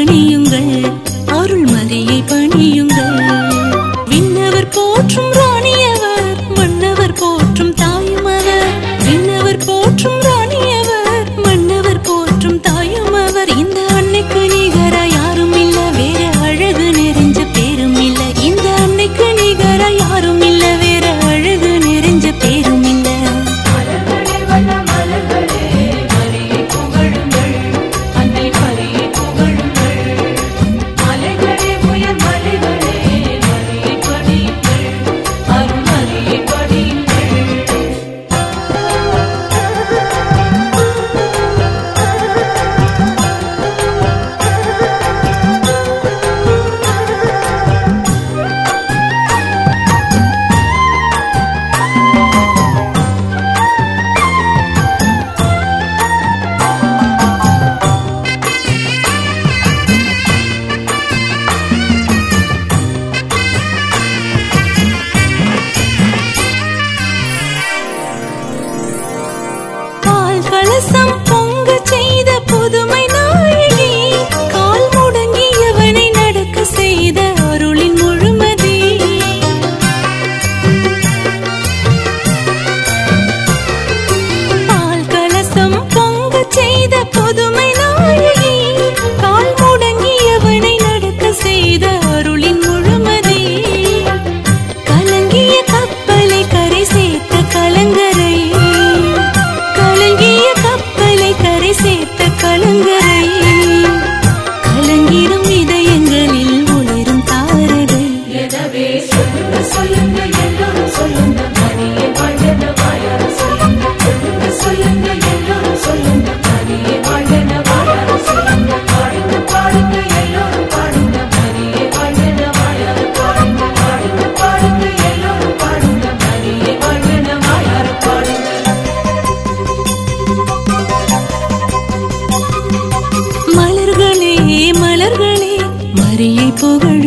பணியுங்கள், அருள் மரியை பணியுங்கள். விண்ணவர் போற்றும் ராணியவர், மன்னவர் போற்றும் தாயுமவர். விண்ணவர் போற்றும் ராணியவர், மன்னவர் போற்றும் தாயுமவர். இந்த அன்னைக்கு நிகர யாரும் இல்ல, வேற அழகு நிறைஞ்ச பேரும் இல்ல. இந்த அன்னைக்கு நிகர யாரும் இல்ல, வேற அழகு நிறைஞ்ச பேரும் இல்ல. கலசம் பொங்க செய்த புதுமை நாயகி, கால் முடங்கியவனை நடக்க செய்த அருளின் முழுமதி. பால் கலசம் பொங்க செய்த புதுமை நாயகி, கால் முடங்கியவனை நடக்க செய்த அருளின் முழுமதி. கலங்கிய கப்பலை கரை சேர்த்த கலங்கரை, சேர்த்த கலங்கரை, கலங்கிடும் இதயங்களில் ஒளிரும் தாரகை. எனவே சொல்லுங்க சொல்லுங்க எல்லோரும் சொல்லுங்க, மரியே வாழ்க வாயார சொல்லுங்க. சொல்லுங்க சொல்லுங்க எல்லோரும் சொல்லுங்க, மரியே வாழ்க வாயார சொல்லுங்க. பாடுங்க பாடுங்க எல்லோரும் பாடுங்க, மரியே வாழ்க வாயார பாடுங்க. பாடுங்க பாடுங்க எல்லோரும் பாடுங்க, மரியே வாழ்க வாயார பாடுங்க. மலர்களே மலர்களே மரியை புகழ்